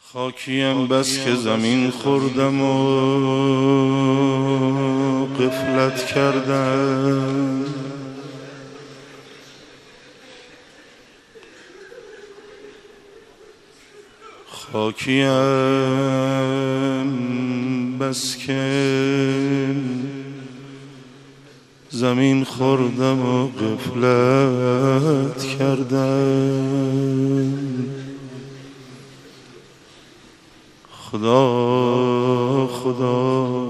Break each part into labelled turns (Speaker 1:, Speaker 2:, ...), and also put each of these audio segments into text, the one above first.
Speaker 1: خاکیم بس که زمین خوردم و غفلت کردم، خاکیم بس که زمین خوردم و غفلت کردم. خدا خدا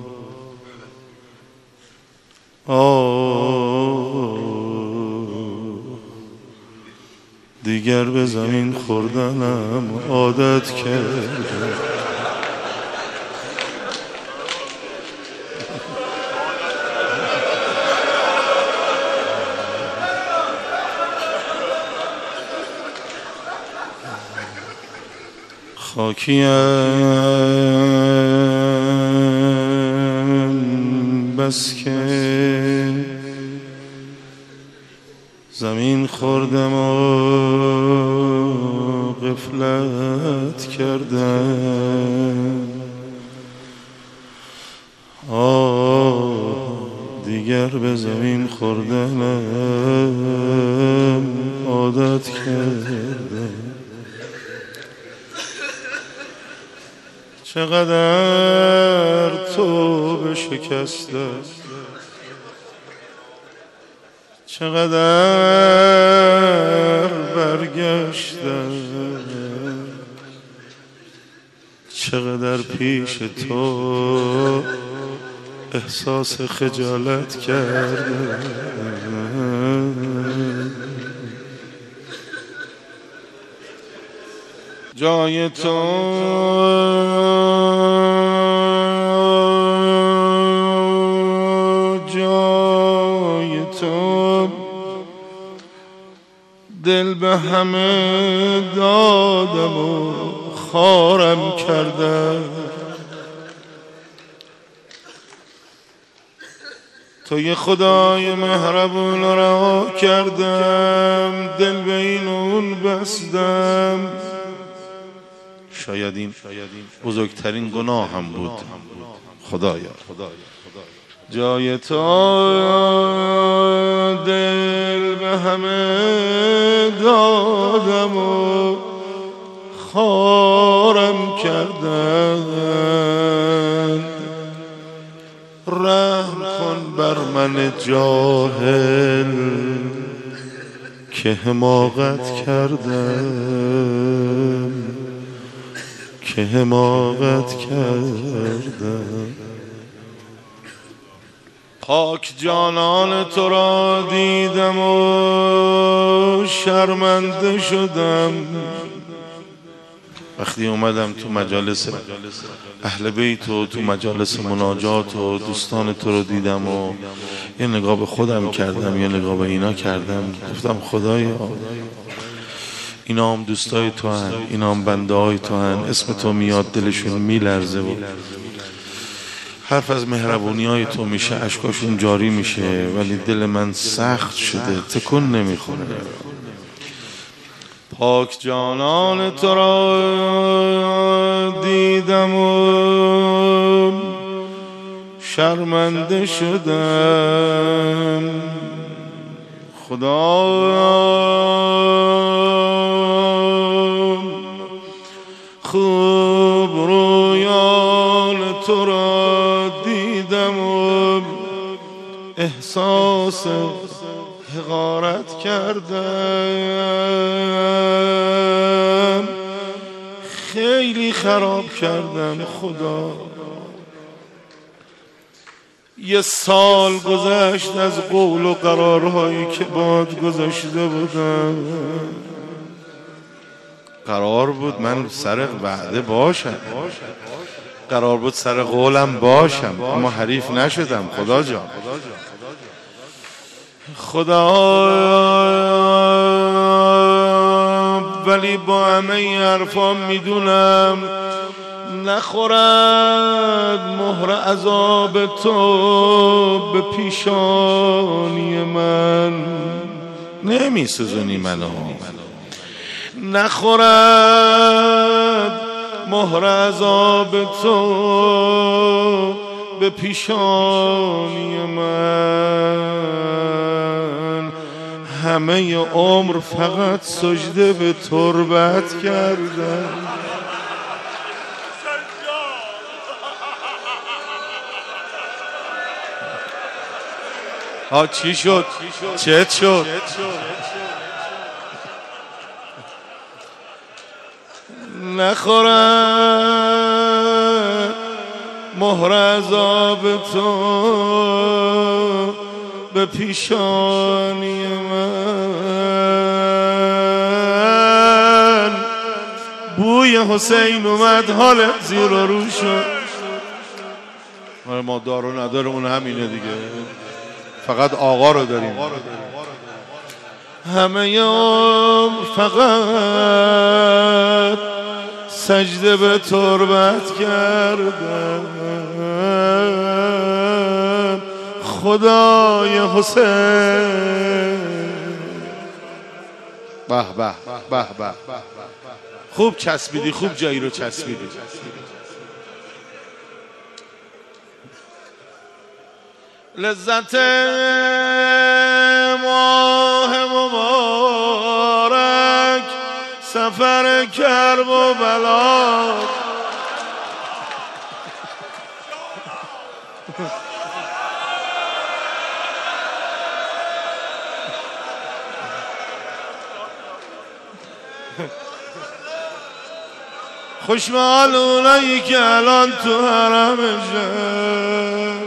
Speaker 1: دیگر به زمین خوردنم عادت کردم. خاکیم بس که زمین خوردم و غفلت کردم. دیگر به زمین خوردنم عادت کردم. چقدر توبه شکسته، چقدر برگشته، چقدر پیش تو احساس خجالت کرده. جای تو دل به همه دادم و خارم کردم. تو یه خدای مهربون رها کردم، دل به این اون بستم. شاید این بزرگترین گناه هم بود. خدایا جای تو دل به همه دادم و خارم کردن. رحم کن بر من جاهل که حماقت کردم، که حماقت کردم. پاک جانان تو را دیدم و شرمنده شدم. وقتی اومدم تو مجالس اهل بیت و تو مجالس مناجات و دوستان تو رو دیدم و یه نگاه به خودم کردم، یه نگاه به اینا کردم، گفتم خدایا اینا هم دوستای تو هن، اینا هم بنده های تو هن. اسم تو میاد دلشون میلرزه و حرف از مهربونی های تو میشه، اشکاشون جاری میشه، ولی دل من سخت شده، تکون نمیخوره. پاک جانان تو را دیدم و شرمنده شدم. خدا خوب رویان تو را دیدم و احساس حقارت کردم. خیلی خراب کردم خدا. یه سال گذشت از قول و قرارهایی که باهات گذاشته بودم. قرار بود من سر وعده باشم، قرار بود سر قولم باشم، اما حریف نشدم. خدا جان خدا، ولی با همه این حرفا میدونم نخورد مهر عذاب تو به پیشانی من. نمیسوزونی منو، نخورد مهر عذاب تو به پیشانی من، همه عمر فقط سجده به تربت کردم. چی شد؟ چت شد؟ نخورم مهر عذاب تو به پیشانی من. بوی حسین اومد حال زیر و رو شد. ما دارو ندارمون همینه دیگه، فقط آقا رو داریم. همه عمر فقط سجده به تربت کردم. خدای حسین. به به به به، خوب چسبیدی، خوب جایی رو چسبیدی. لذت ماه مبارک، سفر کرب و بلا. خوشحال اونایی که الان تو حرمشن،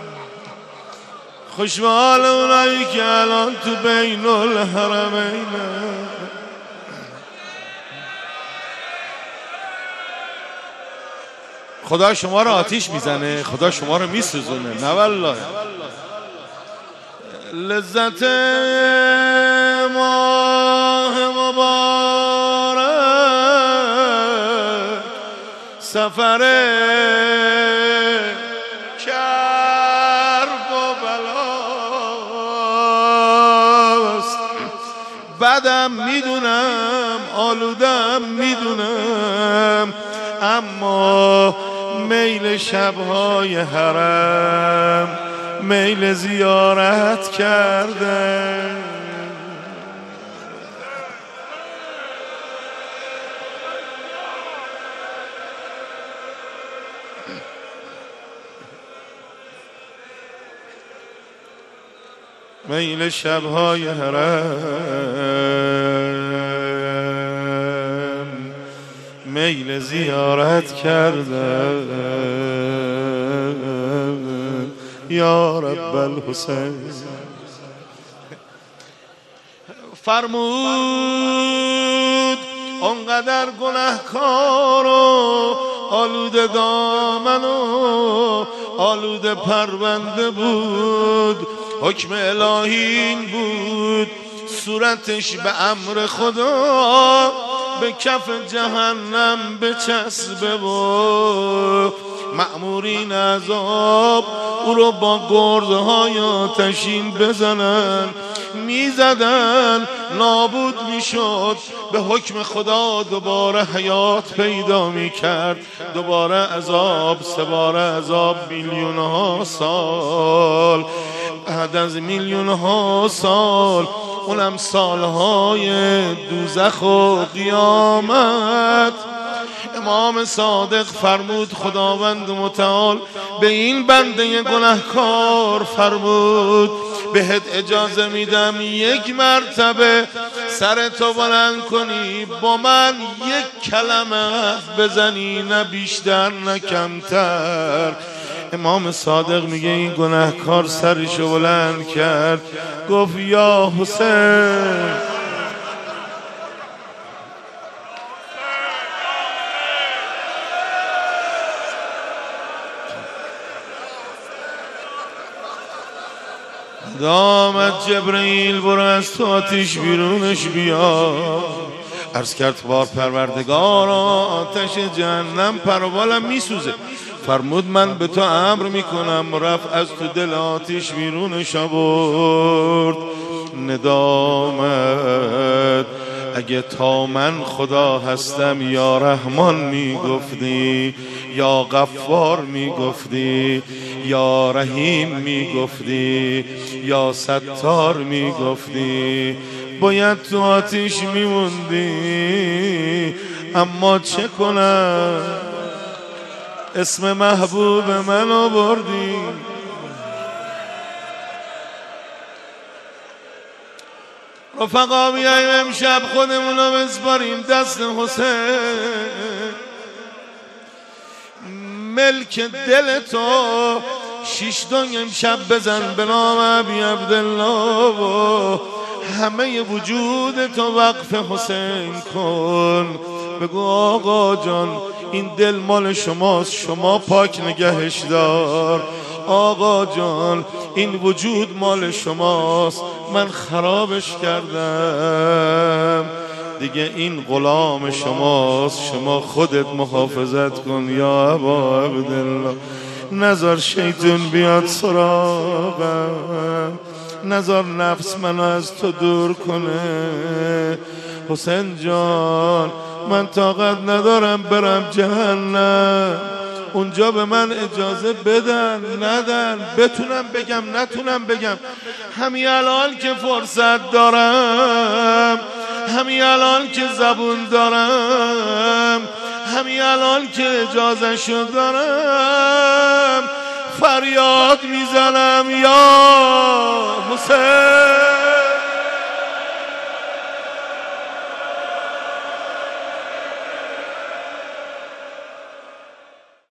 Speaker 1: خوشحال اونایی که الان تو بین الحرمین. خدا شما رو آتیش میزنه، خدا شما رو میسوزونه. نه والله. لذت ماه مبارک، سفر کرب و بلاست. بدم میدونم، آلودم میدونم، اما میل شبهای حرم، میل زیارت کرده. میل شبهای حرم، میل زیارت کرده. یا رب الحسین. فرمود اونقدر گناهکار و آلوده دامن و آلوده پرونده بود، حکم الهی این بود صورتش به امر خدا به کف جهنم بچسبه و مأمورین عذاب او رو با گردهای آتشین بزنن. میزدن نابود میشد، به حکم خدا دوباره حیات پیدا میکرد. دوباره عذاب، سه باره عذاب، میلیونها سال. بعد از میلیونها سال، اونم سالهای دوزخ و قیامت، امام صادق فرمود خداوند متعال به این بنده گناهکار فرمود بهت اجازه میدم یک مرتبه سر تو بلند کنی، با من یک کلمه بزنی، نه بیشتر نه کمتر. امام صادق میگه این گناهکار سرشو بلند کرد، گفت یا حسین. دامت جبرئیل برو از تو آتیش بیرونش بیا. عرض کرد بار پروردگار آتش جهنم پروالم میسوزه. فرمود من به تو امر میکنم، رفت از تو دل آتیش بیرونش آورد. ندامت اگه تا من خدا هستم یا رحمان میگفتی، یا غفار میگفتی، یا رحیم میگفتی، یا ستار میگفتی، باید تو آتیش میموندی. اما چه کنم اسم محبوب من آوردی. رفقا بیاییم امشب خودمونو بسپاریم دست حسین، ملک دل تو شیش دنگ امشب بزن به نام ابی عبدالله و همه وجود تو وقف حسین کن. بگو آقا جان این دل مال شماست، شما پاک نگهش دار. آقا جان این وجود مال شماست، من خرابش کردم، دیگه این غلام شماست، شما خودت محافظت کن یا ابا عبدالله. نذار شیطان بیاد سراغم، نذار نفس منو از تو دور کنه. حسین جان من طاقت ندارم برم جهنم، اونجا به من اجازه بدن ندن، بتونم بگم نتونم بگم. همین الان که فرصت دارم، همین الان که زبون دارم، همین الان که اجازه شد دارم، فریاد میزنم یا حسین.